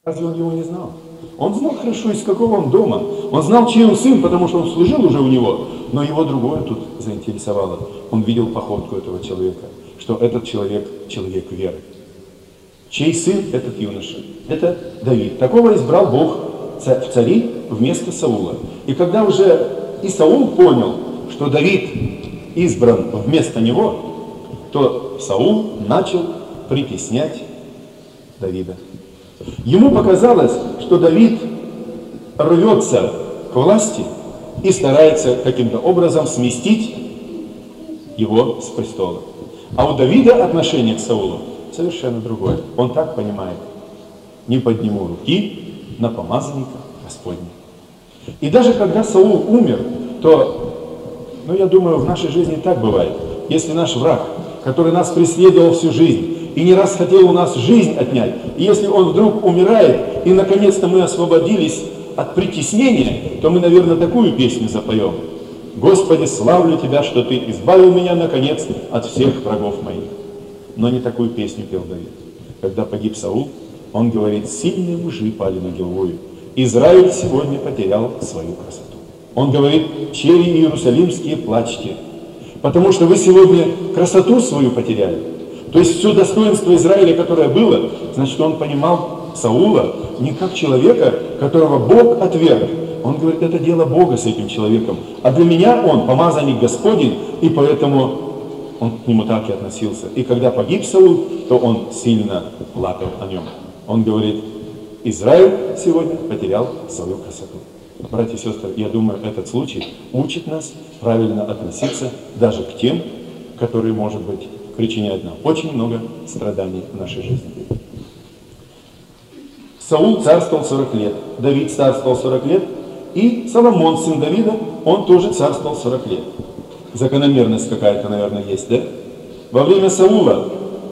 Разве он его не знал? Он знал хорошо, из какого он дома. Он знал, чей он сын, потому что он служил уже у него. Но его другое тут заинтересовало. Он видел походку этого человека, что этот человек – человек веры. Чей сын этот юноша? Это Давид. Такого избрал Бог в цари вместо Саула. И когда уже и Саул понял, что Давид избран вместо него, то Саул начал притеснять Давида. Ему показалось, что Давид рвется к власти и старается каким-то образом сместить его с престола. А у Давида отношение к Саулу совершенно другое. Он так понимает: не подниму руки на помазанника Господня. И даже когда Саул умер, то, я думаю, в нашей жизни так бывает. Если наш враг, который нас преследовал всю жизнь, и не раз хотел у нас жизнь отнять, и если он вдруг умирает, и наконец-то мы освободились от притеснения, то мы, наверное, такую песню запоем: «Господи, славлю Тебя, что Ты избавил меня, наконец, от всех врагов моих». Но не такую песню пел Давид. Когда погиб Саул, он говорит: «Сильные мужи пали на Гилбою. Израиль сегодня потерял свою красоту». Он говорит: «Чери иерусалимские, плачьте, потому что вы сегодня красоту свою потеряли». То есть все достоинство Израиля, которое было, значит, он понимал Саула не как человека, которого Бог отверг. Он говорит: это дело Бога с этим человеком. А для меня он помазанник Господень, и поэтому он к нему так и относился. И когда погиб Саул, то он сильно плакал о нем. Он говорит: Израиль сегодня потерял свою красоту. Братья и сестры, я думаю, этот случай учит нас правильно относиться даже к тем, которые, может быть, причиняют нам очень много страданий в нашей жизни. Саул царствовал 40 лет, Давид царствовал 40 лет, и Соломон, сын Давида, он тоже царствовал 40 лет. Закономерность какая-то, наверное, есть, да? Во время Саула,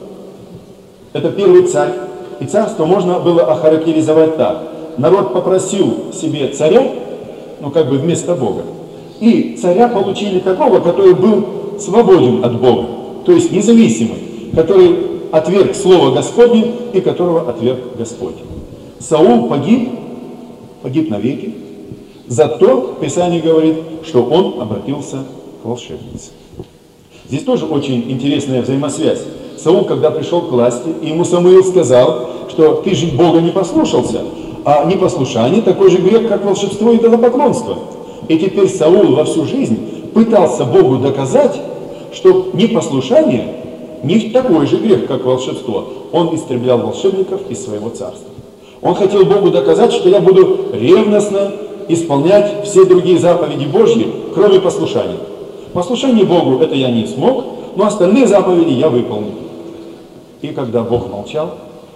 это первый царь, и царство можно было охарактеризовать так: народ попросил себе царя, вместо Бога, и царя получили такого, который был свободен от Бога, то есть независимый, который отверг Слово Господне и которого отверг Господь. Саул погиб навеки, зато Писание говорит, что он обратился к волшебнице. Здесь тоже очень интересная взаимосвязь. Саул, когда пришел к власти, ему Самуил сказал, что ты же Бога не послушался, а непослушание такой же грех, как волшебство и идолопоклонство. И теперь Саул во всю жизнь пытался Богу доказать, что непослушание не такой же грех, как волшебство. Он истреблял волшебников из своего царства. Он хотел Богу доказать, что я буду ревностно исполнять все другие заповеди Божьи, кроме послушания. Послушание Богу это я не смог, но остальные заповеди я выполнил. И когда Бог молчал,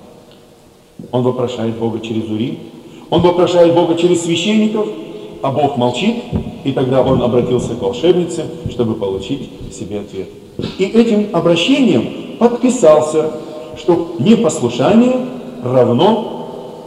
он вопрошает Бога через Урим, он вопрошает Бога через священников, а Бог молчит, и тогда он обратился к волшебнице, чтобы получить себе ответ. И этим обращением подписался, что непослушание равно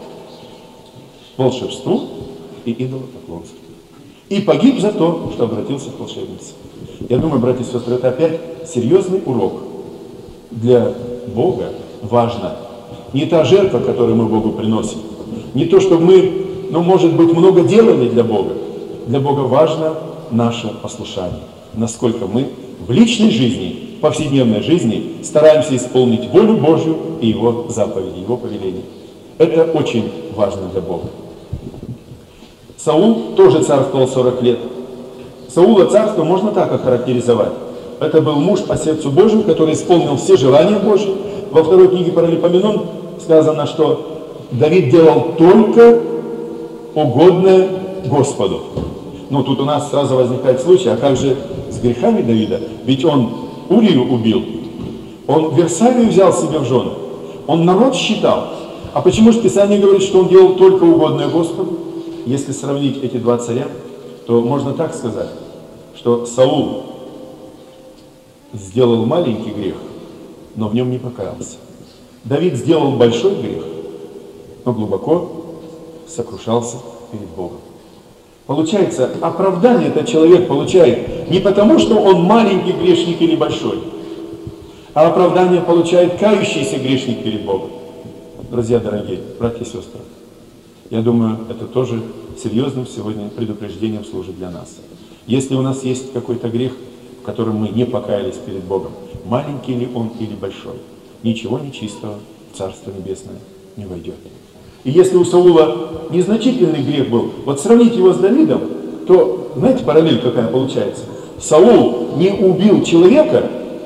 волшебству и идолопоклонству. И погиб за то, что обратился к волшебнице. Я думаю, братья и сестры, это опять серьезный урок. Для Бога важно не та жертва, которую мы Богу приносим, не то, что мы, может быть, много делали для Бога. Для Бога важно наше послушание. Насколько мы в личной жизни, в повседневной жизни стараемся исполнить волю Божью и Его заповеди, Его повеления. Это очень важно для Бога. Саул тоже царствовал 40 лет. Саула царство можно так охарактеризовать. Это был муж по сердцу Божию, который исполнил все желания Божьи. Во второй книге Паралипоменон сказано, что Давид делал только угодное Господу. Тут у нас сразу возникает случай, а как же с грехами Давида? Ведь он Урию убил, он Версавию взял себе в жены, он народ считал. А почему же Писание говорит, что он делал только угодное Господу? Если сравнить эти два царя, то можно так сказать, что Саул сделал маленький грех, но в нем не покаялся. Давид сделал большой грех, но глубоко сокрушался перед Богом. Получается, оправдание этот человек получает не потому, что он маленький грешник или большой, а оправдание получает кающийся грешник перед Богом. Друзья дорогие, братья и сестры, Я думаю, это тоже серьезным сегодня предупреждением служит для нас. Если у нас есть какой-то грех, в котором мы не покаялись перед Богом, маленький ли он или большой, ничего нечистого в Царство Небесное не войдет. И если у Саула незначительный грех был, вот сравнить его с Давидом, то, знаете, параллель какая получается? Саул не убил человека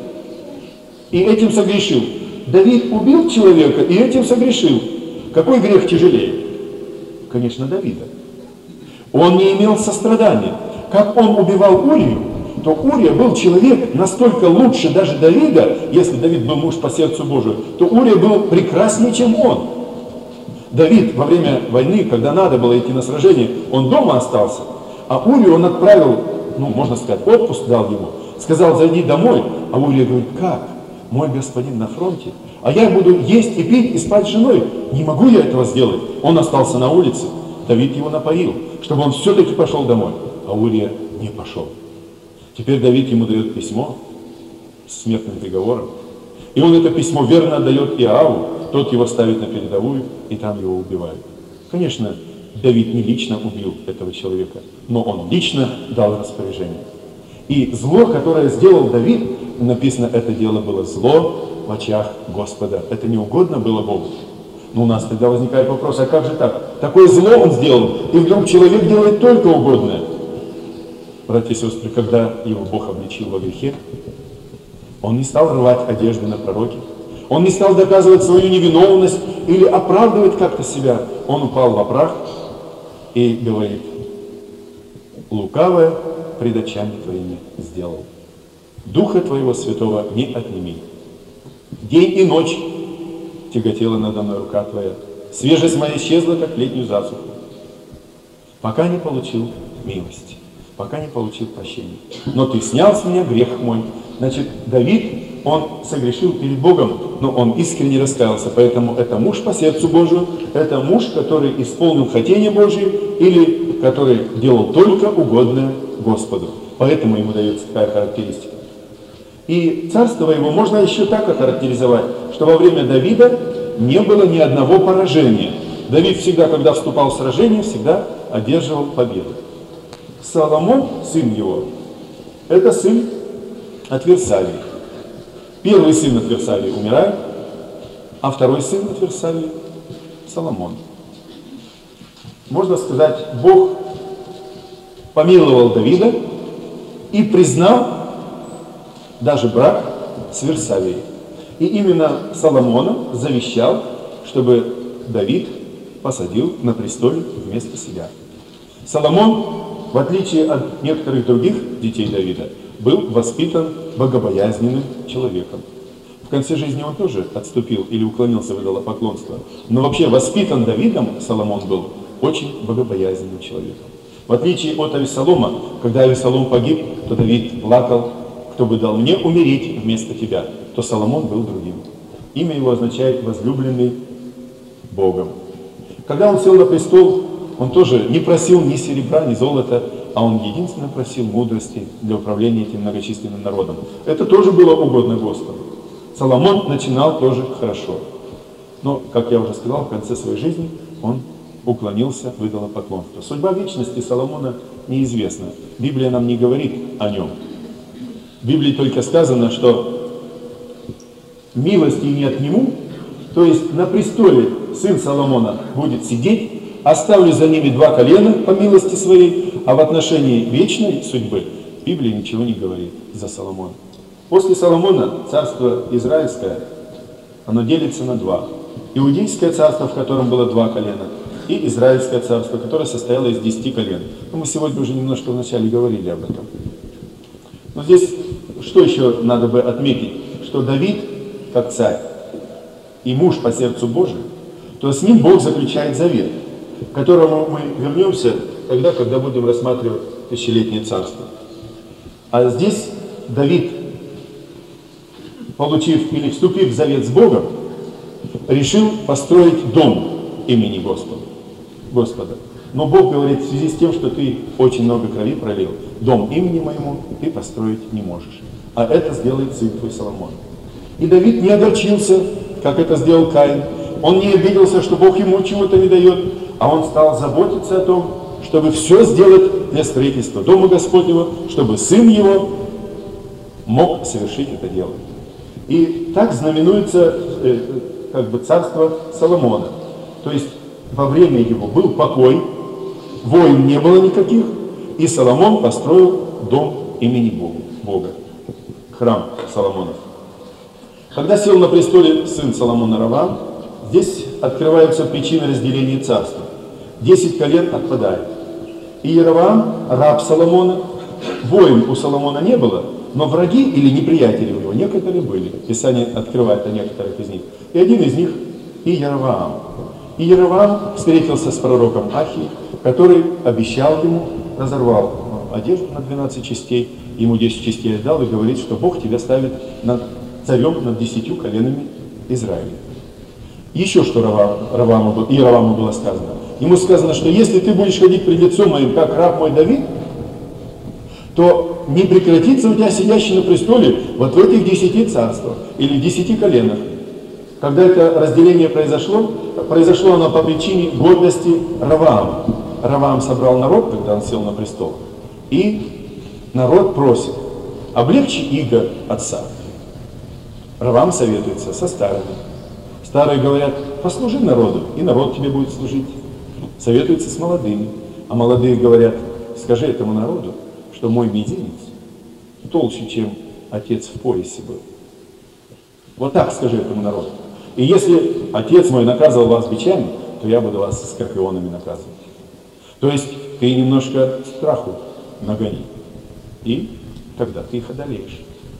и этим согрешил. Давид убил человека и этим согрешил. Какой грех тяжелее? Конечно, Давида. Он не имел сострадания. Как он убивал Урию, то Урия был человек настолько лучше даже Давида, если Давид был муж по сердцу Божию, то Урия был прекраснее, чем он. Давид во время войны, когда надо было идти на сражение, он дома остался, а Урию он отправил, можно сказать, отпуск дал ему, сказал, зайди домой, а Урия говорит, как? Мой господин на фронте, а я буду есть и пить и спать с женой, не могу я этого сделать. Он остался на улице, Давид его напоил, чтобы он все-таки пошел домой, а Урия не пошел. Теперь Давид ему дает письмо с смертным приговором, и он это письмо верно отдает Иоаву, тот его ставит на передовую, и там его убивают. Конечно, Давид не лично убил этого человека, но он лично дал распоряжение. И зло, которое сделал Давид, написано, это дело было зло в очах Господа. Это не угодно было Богу. Но у нас тогда возникает вопрос, а как же так? Такое зло он сделал, и вдруг человек делает только угодное. Братья и сестры, когда его Бог обличил во грехе, он не стал рвать одежды на пророке, он не стал доказывать свою невиновность или оправдывать как-то себя. Он упал во прах и говорит, лукавое пред очами твоими сделал. Духа твоего святого не отними. День и ночь тяготела надо мной рука твоя. Свежесть моя исчезла, как летнюю засуху. Пока не получил милости, пока не получил прощения. Но ты снял с меня грех мой. Значит, Давид, он согрешил перед Богом, но он искренне раскаялся. Поэтому это муж по сердцу Божию, это муж, который исполнил хотение Божие или который делал только угодное Господу. Поэтому ему дается такая характеристика. И царство его можно еще так охарактеризовать, что во время Давида не было ни одного поражения. Давид всегда, когда вступал в сражение, всегда одерживал победу. Соломон, сын его, это сын от Версавии. Первый сын от Версавии умирает, а второй сын от Версавии Соломон. Можно сказать, Бог помиловал Давида и признал даже брак с Версавией. И именно Соломона завещал, чтобы Давид посадил на престоле вместо себя. Соломон, в отличие от некоторых других детей Давида, был воспитан богобоязненным человеком. В конце жизни он тоже отступил или уклонился в идолопоклонство. Но вообще воспитан Давидом Соломон был очень богобоязненным человеком. В отличие от Авессалома, когда Авессалом погиб, то Давид плакал, кто бы дал мне умереть вместо тебя, то Соломон был другим. Имя его означает возлюбленный Богом. Когда он сел на престол, он тоже не просил ни серебра, ни золота, а он единственно просил мудрости для управления этим многочисленным народом. Это тоже было угодно Господу. Соломон начинал тоже хорошо. Но, как я уже сказал, в конце своей жизни он уклонился в идолопоклонство. Судьба вечности Соломона неизвестна. Библия нам не говорит о нем. В Библии только сказано, что милости не отниму, то есть на престоле сын Соломона будет сидеть, оставлю за ними 2 колена по милости своей, а в отношении вечной судьбы Библия ничего не говорит за Соломона. После Соломона царство израильское, оно делится на 2. Иудейское царство, в котором было 2 колена, и израильское царство, которое состояло из 10 колен. Но мы сегодня уже немножко вначале говорили об этом. Но здесь что еще надо бы отметить? Что Давид, как царь и муж по сердцу Божию, то с ним Бог заключает завет, к которому мы вернемся тогда, когда будем рассматривать тысячелетнее царство. А здесь Давид, получив или вступив в завет с Богом, решил построить дом имени Господа. Но Бог говорит, в связи с тем, что ты очень много крови пролил, дом имени моему ты построить не можешь. А это сделает сын твой Соломон. И Давид не огорчился, как это сделал Каин. Он не обиделся, что Бог ему чего-то не дает, а он стал заботиться о том, чтобы все сделать для строительства Дома Господнего, чтобы сын его мог совершить это дело. И так знаменуется как бы царство Соломона. То есть во время его был покой, войн не было никаких, и Соломон построил дом имени Бога, храм Соломонов. Когда сел на престоле сын Соломона Роваам, здесь открываются причины разделения царства. 10 колен отпадает. И Яроваам, раб Соломона, войн у Соломона не было, но враги или неприятели у него некоторые были. Писание открывает о некоторых из них. И один из них и Яроваам. И Яроваам встретился с пророком Ахией, который обещал ему, разорвал одежду на 12 частей, ему 10 частей отдал и говорит, что Бог тебя ставит царем над 10 коленами Израиля. Еще что Яровааму было сказано. Ему сказано, что если ты будешь ходить пред лицом моим, как раб мой Давид, то не прекратится у тебя сидящий на престоле вот в этих 10 царствах или 10 коленах. Когда это разделение произошло оно по причине гордости Роваама. Роваам собрал народ, когда он сел на престол, и народ просит: облегчи иго отца. Роваам советуется со старыми. Старые говорят: послужи народу, и народ тебе будет служить. Советуется с молодыми. А молодые говорят: скажи этому народу, что мой мизинец толще, чем отец в поясе был. Вот так скажи этому народу. И если отец мой наказывал вас бичами, то я буду вас скорпионами наказывать. То есть ты немножко страху нагони, и тогда ты их одолеешь.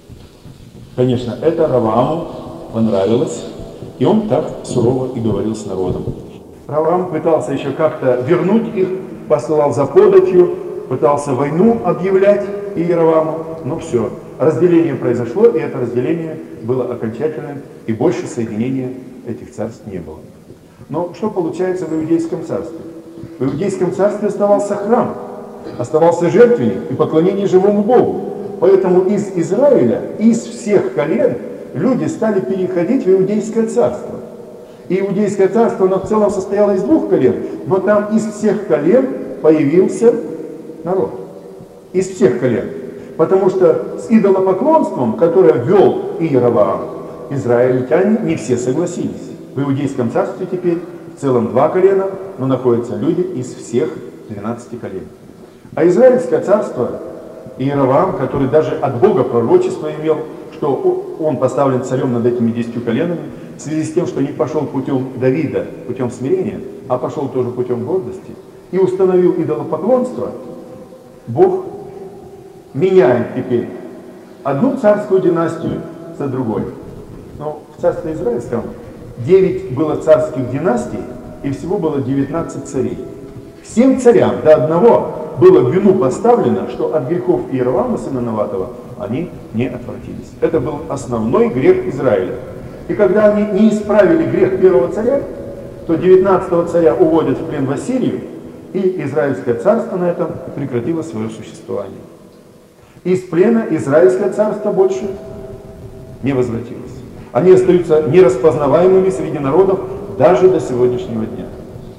Конечно, это Ровааму понравилось, и он так сурово и говорил с народом. Роваам пытался еще как-то вернуть их, посылал за податью, пытался войну объявлять Иероваму, но все. Разделение произошло, и это разделение было окончательным, и больше соединения этих царств не было. Но что получается в Иудейском царстве? В Иудейском царстве оставался храм, оставался жертвенник и поклонение живому Богу. Поэтому из Израиля, из всех колен люди стали переходить в Иудейское царство. И Иудейское царство, оно в целом состояло из 2 колен, но там из всех колен появился народ. Из всех колен. Потому что с идолопоклонством, которое ввел Иероваам, израильтяне не все согласились. В Иудейском царстве теперь в целом 2 колена, но находятся люди из всех 12 колен. А Израильское царство, Иероваам, который даже от Бога пророчество имел, что он поставлен царем над этими 10 коленами, в связи с тем, что не пошел путем Давида, путем смирения, а пошел тоже путем гордости, и установил идолопоклонство, Бог меняет теперь одну царскую династию за другой. Но в царстве израильском 9 было царских династий, и всего было 19 царей. Всем царям до одного было в вину поставлено, что от грехов Иеровама, сына Наватова, они не отвратились. Это был основной грех Израиля. И когда они не исправили грех первого царя, то 19-го царя уводят в плен в Ассирию, и Израильское царство на этом прекратило свое существование. Из плена Израильское царство больше не возвратилось. Они остаются нераспознаваемыми среди народов даже до сегодняшнего дня.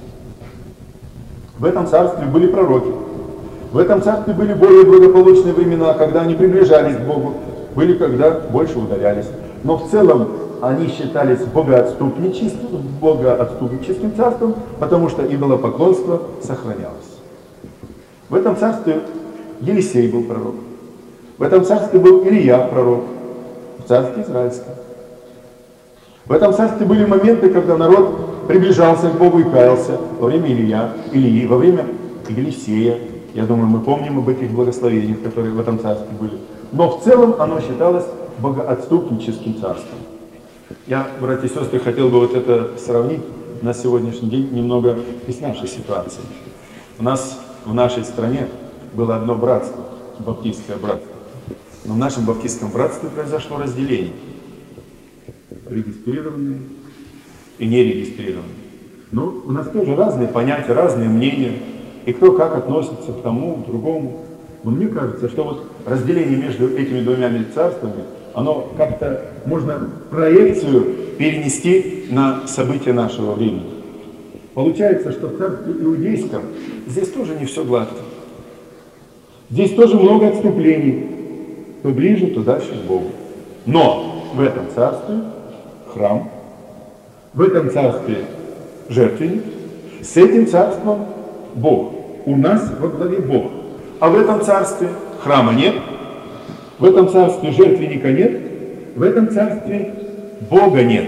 В этом царстве были пророки. В этом царстве были более благополучные времена, когда они приближались к Богу, были, когда больше удалялись. Но в целом они считались богоотступническим царством, потому что идолопоклонство сохранялось. В этом царстве Елисей был пророк. В этом царстве был Илия пророк. В царстве израильском. В этом царстве были моменты, когда народ приближался к Богу и каялся. Во время Илии, во время Елисея. Я думаю, мы помним об этих благословениях, которые в этом царстве были. Но в целом оно считалось богоотступническим царством. Я, братья и сестры, хотел бы вот это сравнить на сегодняшний день немного и с нашей ситуацией. У нас в нашей стране было одно братство, баптистское братство. Но в нашем баптистском братстве произошло разделение. Регистрированные и нерегистрированные. Ну, у нас тоже разные понятия, разные мнения. И кто как относится к тому, к другому. Но мне кажется, что вот разделение между этими 2 царствами, оно как-то можно проекцию перенести на события нашего времени. Получается, что в царстве иудейском здесь тоже не все гладко. Здесь тоже много отступлений. То ближе, то дальше к Богу. Но в этом царстве храм, в этом царстве жертвенник, с этим царством Бог. У нас во главе Бог. А в этом царстве храма нет, в этом царстве жертвенника нет, в этом царстве Бога нет.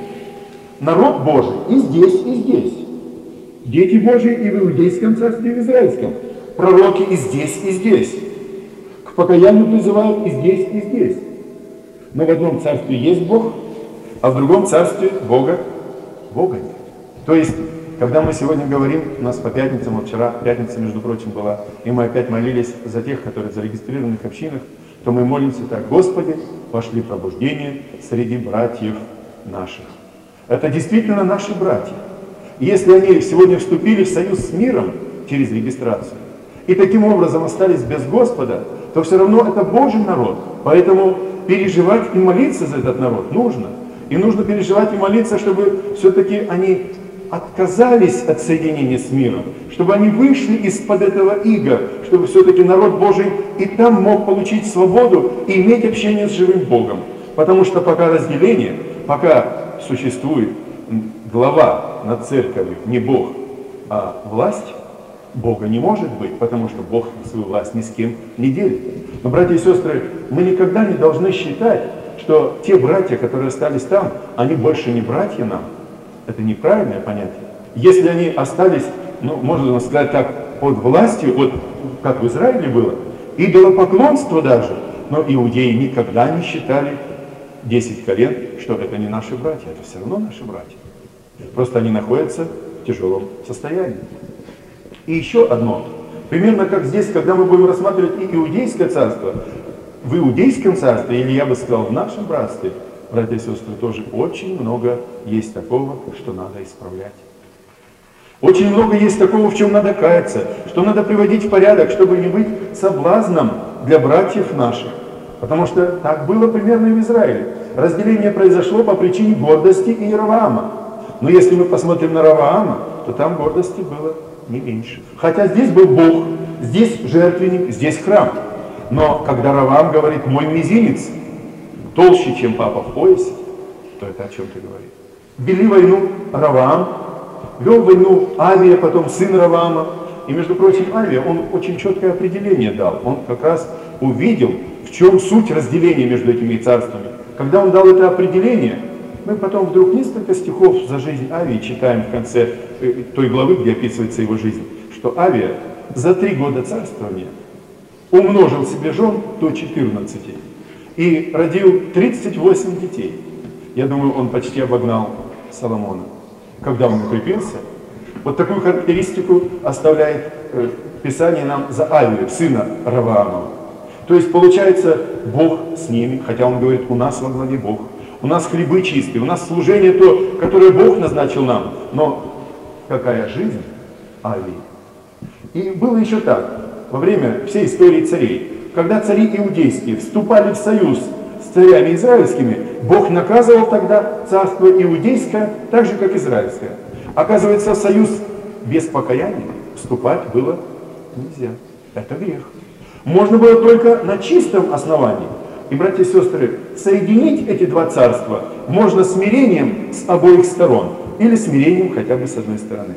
Народ Божий и здесь, и здесь. Дети Божьи и в иудейском царстве, и в израильском. Пророки и здесь, и здесь. К покаянию призывают и здесь, и здесь. Но в одном царстве есть Бог, а в другом царстве Бога нет. То есть, когда мы сегодня говорим, у нас по пятницам, вот вчера пятница, между прочим, была, и мы опять молились за тех, которые в зарегистрированных общинах, то мы молимся так: Господи, пошли пробуждение среди братьев наших. Это действительно наши братья. И если они сегодня вступили в союз с миром через регистрацию, и таким образом остались без Господа, то все равно это Божий народ. Поэтому переживать и молиться за этот народ нужно. И нужно переживать и молиться, чтобы все-таки они отказались от соединения с миром, чтобы они вышли из-под этого ига, чтобы все-таки народ Божий и там мог получить свободу и иметь общение с живым Богом. Потому что пока разделение, пока существует глава над церковью, не Бог, а власть, Бога не может быть, потому что Бог свою власть ни с кем не делит. Но, братья и сестры, мы никогда не должны считать, что те братья, которые остались там, они больше не братья нам. Это неправильное понятие. Если они остались, ну, можно сказать так, под властью, вот как в Израиле было, идолопоклонство даже, но иудеи никогда не считали 10 колен, что это не наши братья, это все равно наши братья. Просто они находятся в тяжелом состоянии. И еще одно. Примерно как здесь, когда мы будем рассматривать и иудейское царство, в иудейском царстве, или я бы сказал в нашем братстве, братья и сестры, тоже очень много есть такого, что надо исправлять. Очень много есть такого, в чем надо каяться, что надо приводить в порядок, чтобы не быть соблазном для братьев наших. Потому что так было примерно и в Израиле. Разделение произошло по причине гордости Иеровоама. Но если мы посмотрим на Ровоама, то там гордости было не меньше. Хотя здесь был Бог, здесь жертвенник, здесь храм. Но когда Ровоам говорит: мой мизинец толще, чем папа в поясе, то это о чем-то говорит. Вели войну Ровоам, вел войну Авия, потом сын Ровоама. И, между прочим, Авия, он очень четкое определение дал. Он как раз увидел, в чем суть разделения между этими царствами. Когда он дал это определение, мы потом вдруг несколько стихов за жизнь Авии читаем в конце той главы, где описывается его жизнь, что Авия за 3 года царствования умножил себе жен до 14 и родил 38 детей. Я думаю, он почти обогнал Соломона. Когда он укрепился, вот такую характеристику оставляет Писание нам за Авию, сына Ровоамова. То есть получается, Бог с ними, хотя он говорит: у нас во главе Бог, у нас хлебы чистые, у нас служение то, которое Бог назначил нам. Но какая жизнь Авии? И было еще так, во время всей истории царей, когда цари иудейские вступали в союз с царями израильскими, Бог наказывал тогда царство иудейское, так же, как израильское. Оказывается, в союз без покаяния вступать было нельзя. Это грех. Можно было только на чистом основании. И, братья и сестры, соединить эти два царства можно смирением с обоих сторон, или смирением хотя бы с одной стороны.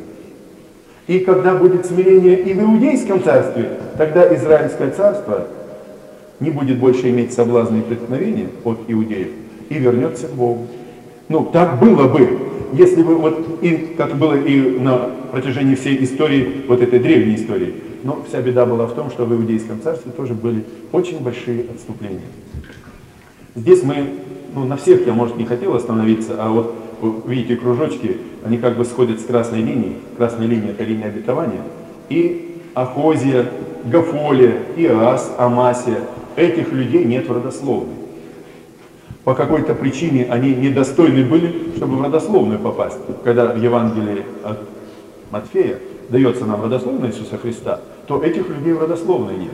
И когда будет смирение и в иудейском царстве, тогда израильское царство не будет больше иметь соблазна и преткновения от иудеев и вернется к Богу. Ну, так было бы, если бы, вот, и как было и на протяжении всей истории, вот этой древней истории. Но вся беда была в том, что в иудейском царстве тоже были очень большие отступления. Здесь мы, ну, на всех я, может, не хотел остановиться, а вот, видите, кружочки, они как бы сходят с красной линией. Красная линия — это линия обетования. И Ахозия, Гафолия, Иоас, Амасия, этих людей нет в родословной. По какой-то причине они недостойны были, чтобы в родословную попасть. Когда в Евангелии от Матфея дается нам родословная Иисуса Христа, то этих людей в родословной нет.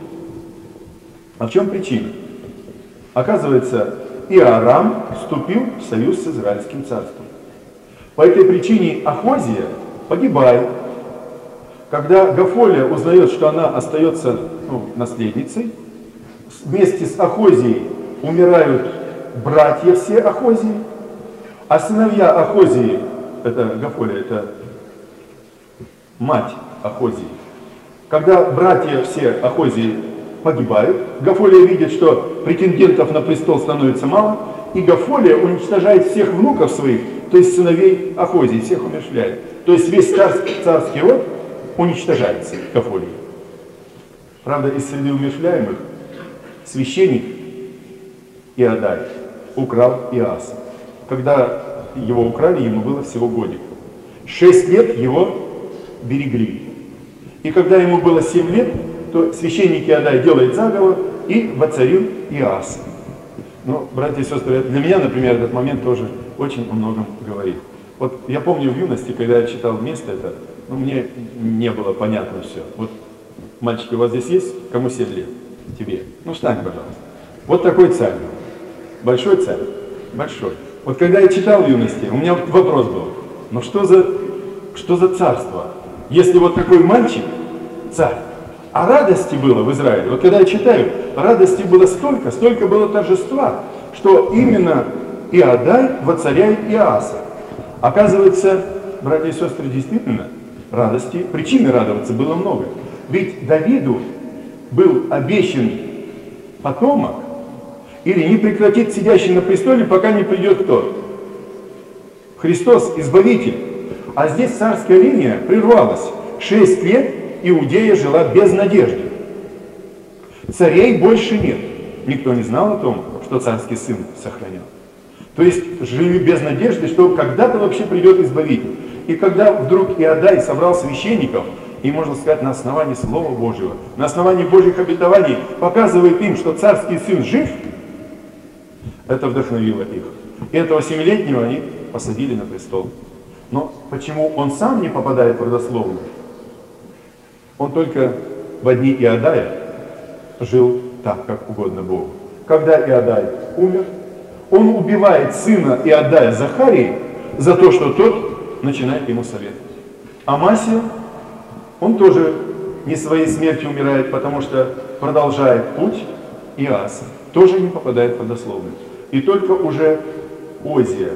А в чем причина? Оказывается, Иорам вступил в союз с Израильским царством. По этой причине Ахозия погибает. Когда Гафолия узнает, что она остается наследницей, вместе с Ахозией умирают братья все Ахозии, а сыновья Ахозии, это Гафолия, это мать Ахозии. Когда братья все Ахозии погибают, Гафолия видит, что претендентов на престол становится мало, и Гафолия уничтожает всех внуков своих, то есть сыновей Ахозии, всех умерщвляет. То есть весь царский род уничтожается Гафолией. Правда, из среды умерщвляемых священник Иодай украл Иоаса. Когда его украли, ему было всего годик. 6 лет его берегли. И когда ему было 7 лет, то священник Иодай делает заговор и воцарил Иоаса. Но, братья и сестры, для меня, например, этот момент тоже очень о многом говорит. Вот я помню в юности, когда я читал место это, мне не было понятно все. Вот, мальчики, у вас здесь есть? Кому 7 лет? Тебе. Встань, пожалуйста. Вот такой царь был. Большой царь. Большой. Вот когда я читал в юности, у меня вопрос был, что за царство? Если вот такой мальчик, царь, а радости было в Израиле, вот когда я читаю, радости было столько было торжества, что именно Иодай воцаряет Иоаса. Оказывается, братья и сестры, действительно, радости, причины радоваться было много. Ведь Давиду был обещан потомок, или не прекратит сидящий на престоле, пока не придет кто? Христос, Избавитель. А здесь царская линия прервалась. 6 лет Иудея жила без надежды. Царей больше нет. Никто не знал о том, что царский сын сохранял. То есть жили без надежды, что когда-то вообще придет Избавитель. И когда вдруг Иодай собрал священников, и, можно сказать, на основании Слова Божьего, на основании Божьих обетований, показывает им, что царский сын жив, это вдохновило их. И этого 7-летнего они посадили на престол. Но почему он сам не попадает в родословную? Он только в дни Иодая жил так, как угодно Богу. Когда Иодай умер, он убивает сына Иодая Захарии за то, что тот начинает ему советовать. Амасия, он тоже не своей смертью умирает, потому что продолжает путь Иоаса. Тоже не попадает в родословную. И только уже Озия,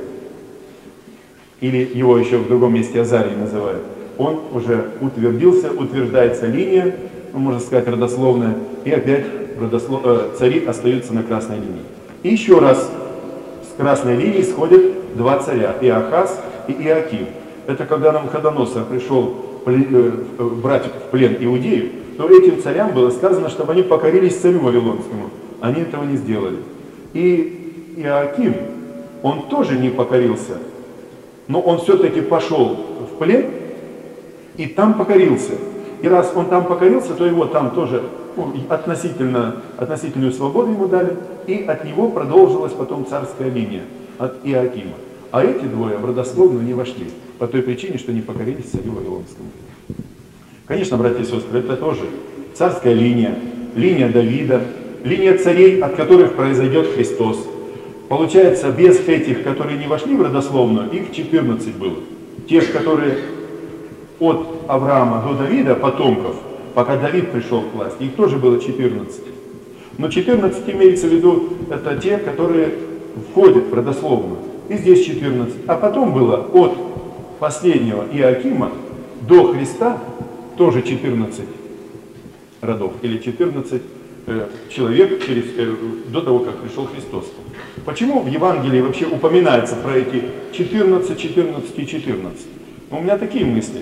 или его еще в другом месте Азарий называют, он уже утверждается линия, можно сказать, родословная, и опять цари остаются на красной линии. И еще раз с красной линии сходят 2 царя, Иоахаз и Иоаким. Это когда Навуходоносор пришел брать в плен Иудею, то этим царям было сказано, чтобы они покорились царю Вавилонскому. Они этого не сделали. И Иоаким, он тоже не покорился, но он все-таки пошел в плен и там покорился. И раз он там покорился, то его там тоже относительную свободу ему дали, и от него продолжилась потом царская линия, от Иоакима. А эти двое в родословную не вошли, по той причине, что не покорились царю Вавилонскому. Конечно, братья и сестры, это тоже царская линия, линия Давида, линия царей, от которых произойдет Христос. Получается, без этих, которые не вошли в родословную, их 14 было. Тех, которые от Авраама до Давида, потомков, пока Давид пришел к власти, их тоже было 14. Но 14 имеется в виду, это те, которые входят в родословную. И здесь 14. А потом было от последнего Иоакима до Христа тоже 14 родов, или 14 человек до того, как пришел Христос. Почему в Евангелии вообще упоминается про эти 14, 14 и 14? У меня такие мысли.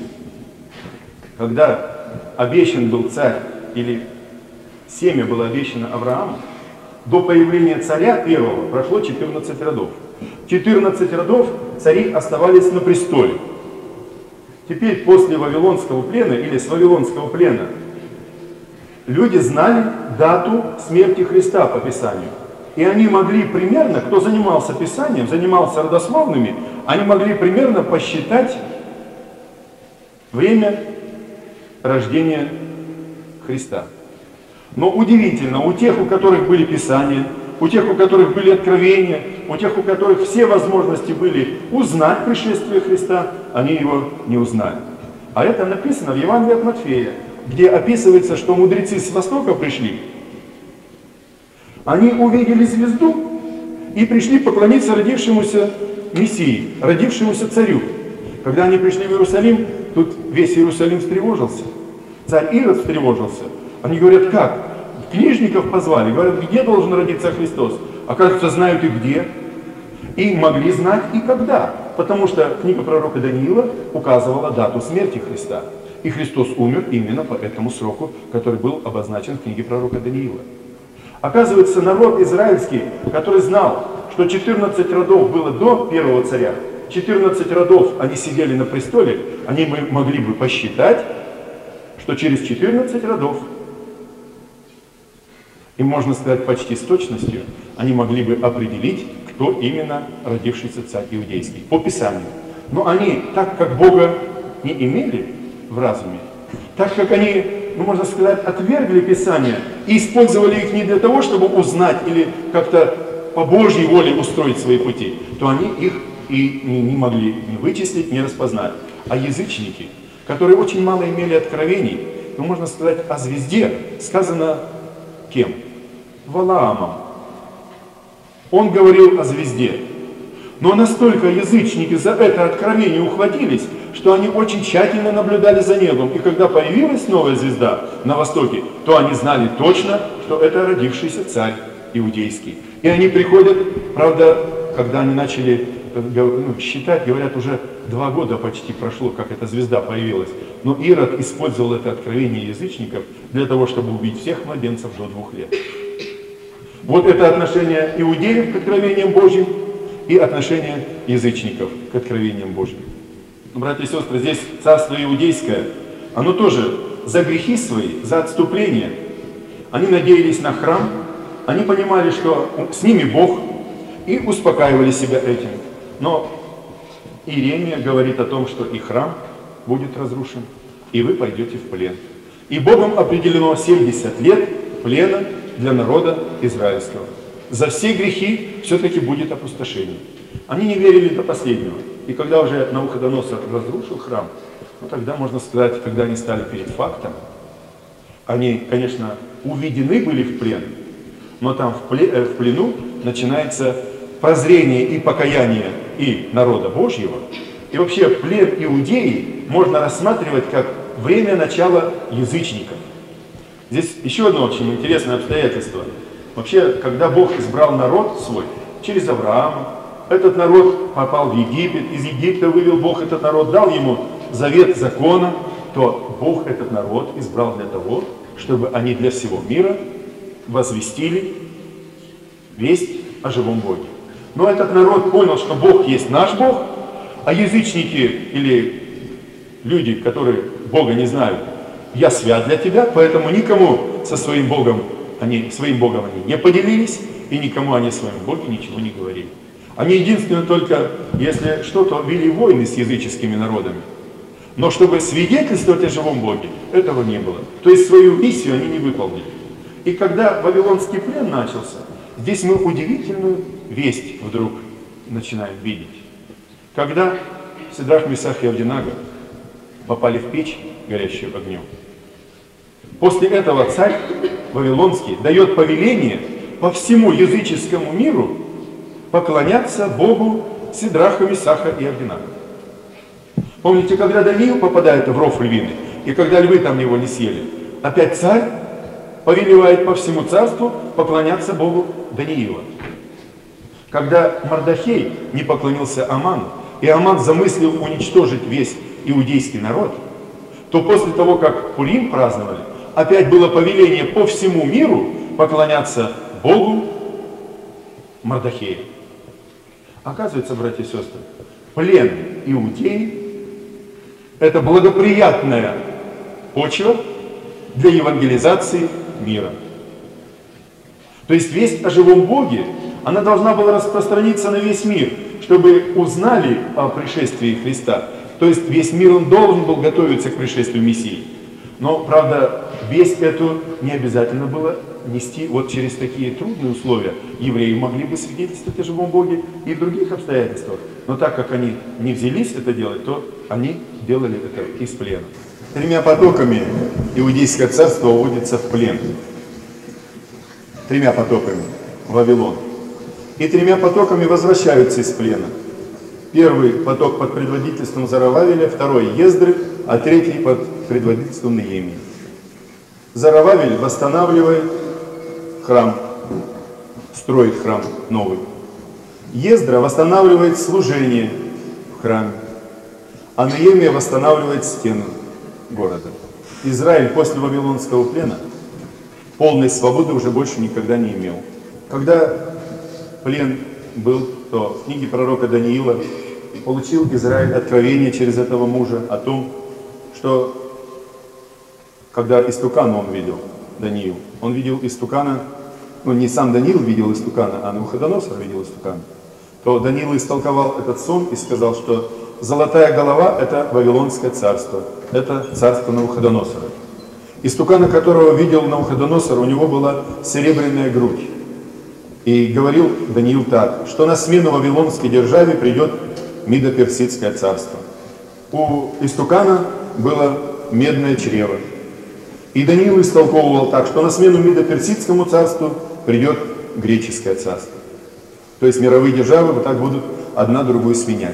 Когда обещан был царь, или семя было обещано Аврааму, до появления царя первого прошло 14 родов. 14 родов цари оставались на престоле. Теперь после Вавилонского плена, или с Вавилонского плена, люди знали дату смерти Христа по Писанию. И они могли примерно, кто занимался Писанием, занимался родословными, они могли примерно посчитать время рождения Христа. Но удивительно, у тех, у которых были Писания, у тех, у которых были откровения, у тех, у которых все возможности были узнать пришествие Христа, они его не узнали. А это написано в Евангелии от Матфея, где описывается, что мудрецы с востока пришли. Они увидели звезду и пришли поклониться родившемуся Мессии, родившемуся царю. Когда они пришли в Иерусалим, тут весь Иерусалим встревожился. Царь Ирод встревожился. Они говорят, как? Книжников позвали, говорят, где должен родиться Христос? Оказывается, знают и где. И могли знать и когда. Потому что книга пророка Даниила указывала дату смерти Христа. И Христос умер именно по этому сроку, который был обозначен в книге пророка Даниила. Оказывается, народ израильский, который знал, что 14 родов было до первого царя, 14 родов они сидели на престоле, они могли бы посчитать, что через 14 родов, и можно сказать почти с точностью, они могли бы определить, кто именно родившийся царь иудейский, по Писанию. Но они, так как Бога не имели в разуме, так как они, можно сказать, отвергли Писание и использовали их не для того, чтобы узнать или как-то по Божьей воле устроить свои пути, то они их и не могли ни вычислить, ни распознать. А язычники, которые очень мало имели откровений, можно сказать, о звезде сказано кем? Валаамом. Он говорил о звезде. Но настолько язычники за это откровение ухватились, что они очень тщательно наблюдали за небом. И когда появилась новая звезда на востоке, то они знали точно, что это родившийся царь иудейский. И они приходят, правда, когда они начали считать, говорят, уже 2 года почти прошло, как эта звезда появилась. Но Ирод использовал это откровение язычников для того, чтобы убить всех младенцев до 2 лет. Вот это отношение иудеев к откровениям Божьим и отношение язычников к откровениям Божьим. Братья и сестры, здесь царство иудейское, оно тоже за грехи свои, за отступление. Они надеялись на храм, они понимали, что с ними Бог, и успокаивали себя этим. Но Иеремия говорит о том, что и храм будет разрушен, и вы пойдете в плен. И Богом определено 70 лет плена для народа израильского. За все грехи все-таки будет опустошение. Они не верили до последнего. И когда уже Навуходоносор разрушил храм, тогда, можно сказать, когда они стали перед фактом, они, конечно, уведены были в плен, но там в плену начинается прозрение и покаяние и народа Божьего. И вообще плен Иудеи можно рассматривать как время начала язычников. Здесь еще одно очень интересное обстоятельство. Вообще, когда Бог избрал народ свой через Авраама, этот народ попал в Египет, из Египта вывел Бог этот народ, дал ему завет закона, то Бог этот народ избрал для того, чтобы они для всего мира возвестили весть о живом Боге. Но этот народ понял, что Бог есть наш Бог, а язычники или люди, которые Бога не знают, я свят для тебя, поэтому никому со своим Богом они не поделились, и никому они о своем Боге ничего не говорили. Они единственное только, если что-то, вели войны с языческими народами. Но чтобы свидетельствовать о живом Боге, этого не было. То есть свою миссию они не выполнили. И когда Вавилонский плен начался, здесь мы удивительную весть вдруг начинаем видеть. Когда Сидрах, Месах и Авденаго попали в печь, горящую огнем, после этого царь Вавилонский дает повеление по всему языческому миру поклоняться Богу Сидраха, Месаха и Авденаго. Помните, когда Даниил попадает в ров львиный, и когда львы там его не съели, опять царь повелевает по всему царству поклоняться Богу Даниила. Когда Мардохей не поклонился Аману, и Аман замыслил уничтожить весь иудейский народ, то после того, как Пурим праздновали, опять было повеление по всему миру поклоняться Богу Мардохея. Оказывается, братья и сестры, плен Иудеи – это благоприятная почва для евангелизации мира. То есть весть о живом Боге, она должна была распространиться на весь мир, чтобы узнали о пришествии Христа. То есть весь мир он должен был готовиться к пришествию Мессии. Но, правда, весть эту не обязательно было нести вот через такие трудные условия. Евреи могли бы свидетельствовать о живом Боге и в других обстоятельствах. Но так как они не взялись это делать, то они делали это из плена. 3 потоками Иудейское царство уводится в плен. 3 потоками в Вавилон. И 3 потоками возвращаются из плена. Первый поток под предводительством Зарававеля, второй Ездры, а третий под предводительством Неемии. Зарававель восстанавливает храм, строит храм новый. Ездра восстанавливает служение в храме, а Неемия восстанавливает стены города. Израиль после Вавилонского плена полной свободы уже больше никогда не имел. Когда плен был, то в книге пророка Даниила получил Израиль откровение через этого мужа о том, что когда истукана он видел, Даниил, он видел истукана, ну не сам Даниил видел истукана, а Навуходоносор видел истукана, то Даниил истолковал этот сон и сказал, что золотая голова — это Вавилонское царство, это царство Навуходоносора. Истукана, которого видел Навуходоносор, у него была серебряная грудь. И говорил Даниил так, что на смену Вавилонской державе придет Мидо-Персидское царство. У истукана было медное чрево. И Даниил истолковывал так, что на смену Мидо-Персидскому царству придет греческое царство. То есть мировые державы вот так будут одна другую сменять.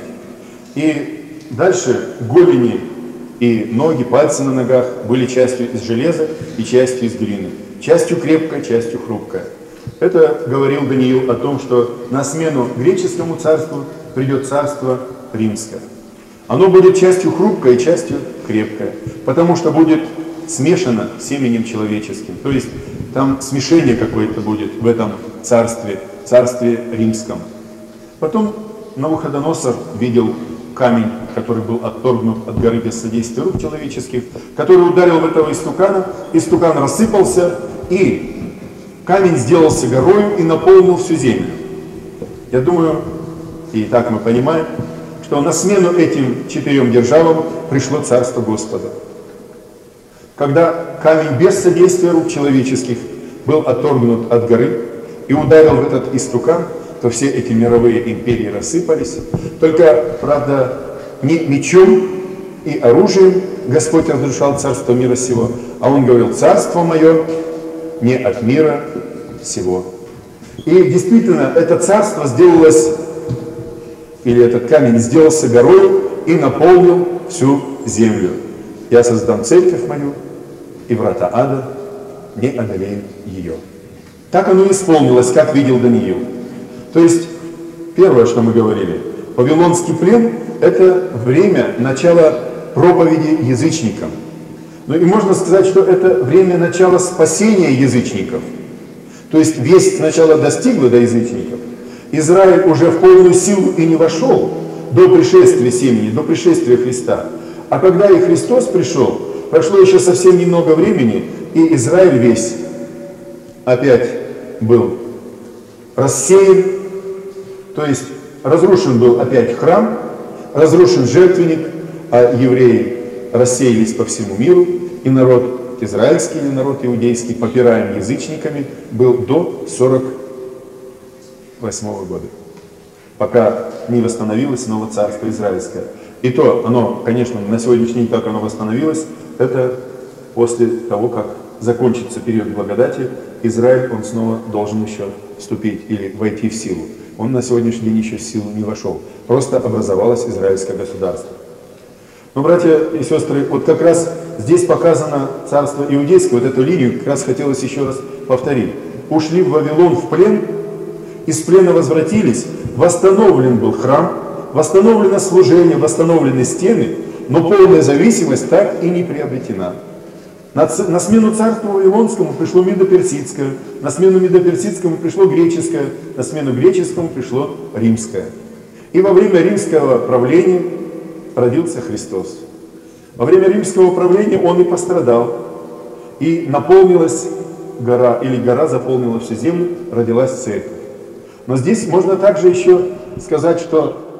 И дальше голени и ноги, пальцы на ногах были частью из железа и частью из глины. Частью крепкая, частью хрупкая. Это говорил Даниил о том, что на смену греческому царству придет царство римское. Оно будет частью хрупкое и частью крепкое, потому что будет смешано с семенем человеческим. То есть там смешение какое-то будет в этом царстве римском. Потом Навуходоносор видел камень, который был отторгнут от горы без содействия рук человеческих, который ударил в этого истукана, истукан рассыпался, и камень сделался горою и наполнил всю землю. Я думаю, и так мы понимаем, что на смену этим 4 державам пришло царство Господа. Когда камень без содействия рук человеческих был отторгнут от горы и ударил в этот истукан, то все эти мировые империи рассыпались. Только, правда, не мечом и оружием Господь разрушал царство мира сего, а Он говорил: «Царство мое не от мира сего». И действительно, это царство сделалось, или этот камень сделался горой и наполнил всю землю. «Я создам церковь мою, и врата ада не одолеют ее». Так оно и исполнилось, как видел Даниил. То есть, первое, что мы говорили, Вавилонский плен — это время начала проповеди язычникам. Ну и можно сказать, что это время начала спасения язычников. То есть весть сначала достигла до язычников. Израиль уже в полную силу и не вошел до пришествия семени, до пришествия Христа. А когда и Христос пришел, прошло еще совсем немного времени, и Израиль весь опять был рассеян. То есть разрушен был опять храм, разрушен жертвенник, а евреи рассеялись по всему миру, и народ израильский или народ иудейский, попираем язычниками, был до 48 года, пока не восстановилось снова царство израильское. И то оно, конечно, на сегодняшний день, как оно восстановилось, это после того, как закончится период благодати, Израиль, он снова должен еще вступить или войти в силу. Он на сегодняшний день еще в силу не вошел. Просто образовалось израильское государство. Но, братья и сестры, вот как раз здесь показано царство иудейское, вот эту линию как раз хотелось еще раз повторить. Ушли в Вавилон в плен, из плена возвратились, восстановлен был храм, восстановлено служение, восстановлены стены, но полная зависимость так и не приобретена. На смену царству Вавилонскому пришло Мидо-Персидское, на смену Мидо-Персидскому пришло греческое, на смену греческому пришло римское. И во время римского правления родился Христос. Во время римского правления Он и пострадал, и наполнилась гора, или гора заполнила всю землю, родилась церковь. Но здесь можно также еще сказать, что